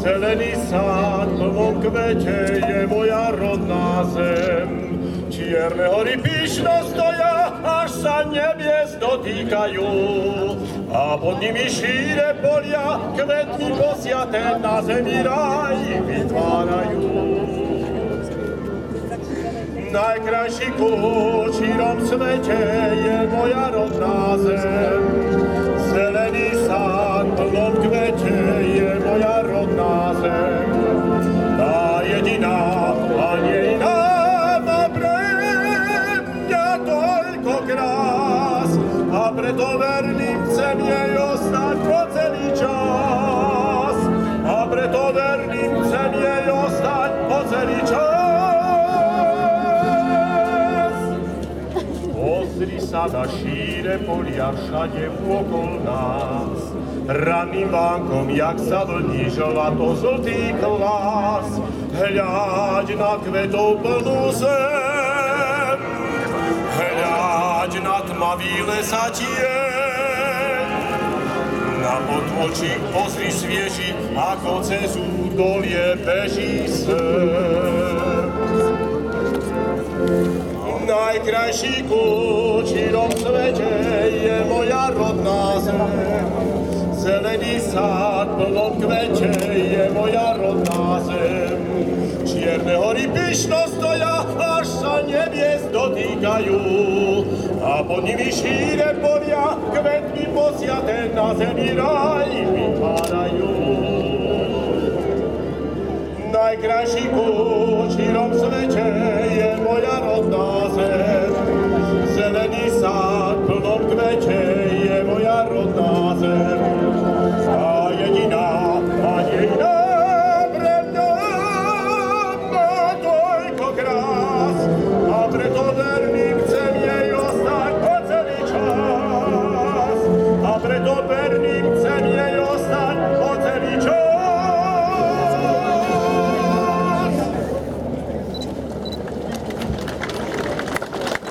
Zelený sád plnom kvete je moja rodná zem. Čierne hory pyšno stoja, až sa nebies dotýkajú. A pod nimi šíre polia, kvetmi posiaté na zemi raj vytvárajú. Najkrajší kút v šírom svete je moja rodná zem. Zelený sád plnom kvete je moja rodná zem. Tá jediná a nie iná má pre mňa toľko krás. A preto verným chcem jej ostať po celý čas. A preto verným chcem jej ostať po celý čas. Pozri sa na šíre polia všade okolo nás. Ranným vánkom, jak sa vlní žlato-zltý kvás. Hľaď na kvetov plnú zem, hľaď na tmavý lesa tieň. Na potôčik pozri svieži, ako cez údolie beží sem. Najkrajší kút v šírom svete je moja rodná zem. Zelený sád plnom kvete je moja rodná zem. Čierne hory pyšno stoja, až sa nebies dotýkajú. A pod nimi šíre polia, kvetmi posiaté na zemi raj vytvárajú. Najkrajší kút v šírom svete